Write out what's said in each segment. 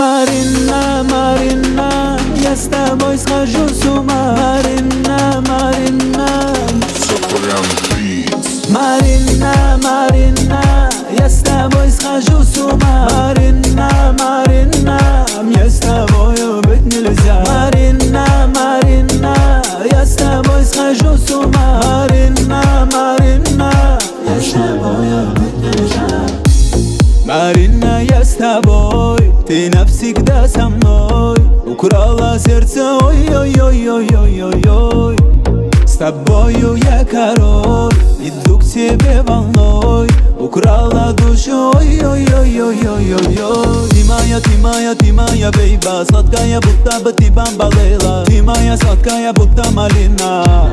Марина, Марина, я с тобой схожу с ума. Марина, Марина, Марина, Марина, я с тобой схожу с ума. Марина, Марина, мне с тобою быть нельзя. Марина, Марина, я с тобой схожу с ума. Марина, Марина, я с тобою быть нельзя. Марина, я с тобой, ты навсегда со мной. Украла сердце, ой-ой-ой-ой-ой-ой-ой. С тобою я король, иду к тебе волной. Украла душу, ой-ой-ой-ой-ой-ой-ой. Ты моя, бейба, сладкая, будто бы ты бомбалейла. Ты моя сладкая, будто малина.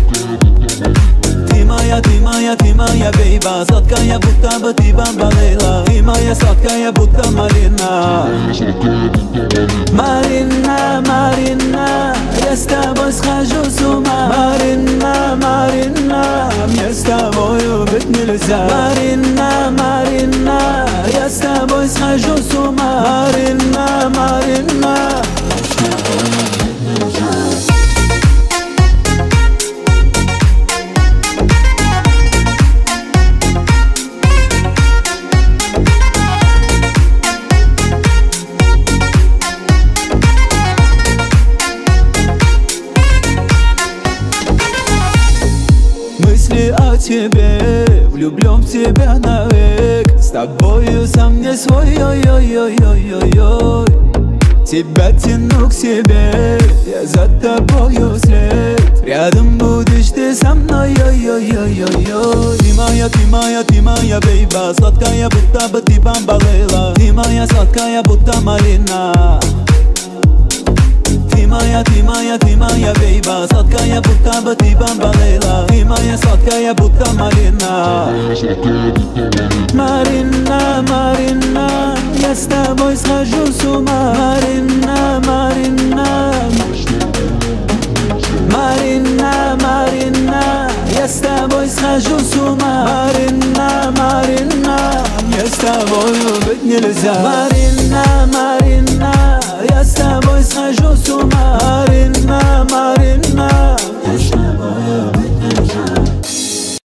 Ты моя, бейба, сладкая, будто бы ты бомбалейла. Ты моя сладкая, будто малина. Марина, Марина, я с тобой схожу с ума. Марина, Марина, мне с тобою быть нельзя. Марина, Марина, я с тобой схожу с ума. Марина, Марина, мысли о тебе, влюблен в тебя навек. С тобою сам не свой, ой-ой-ой-ой-ой-ой. Тебя тяну к себе, я за тобою след. Рядом будешь ты со мной, ой-ой-ой-ой-ой. Ты моя, бейба, сладкая, будто бы ты бомбалейла. Ты моя сладкая, будто малина. Ты моя, бейба, сладкая, будто бы ты бомбалейла. Ты моя сладкая, будто малина. Марина, Марина, я с тобой схожу с ума. Марина, Марина, Марина, Марина, я с тобой схожу с ума. Марина, Марина, мне с тобою быть нельзя. Марина, Марина, я с тобой схожу с ума. Марина,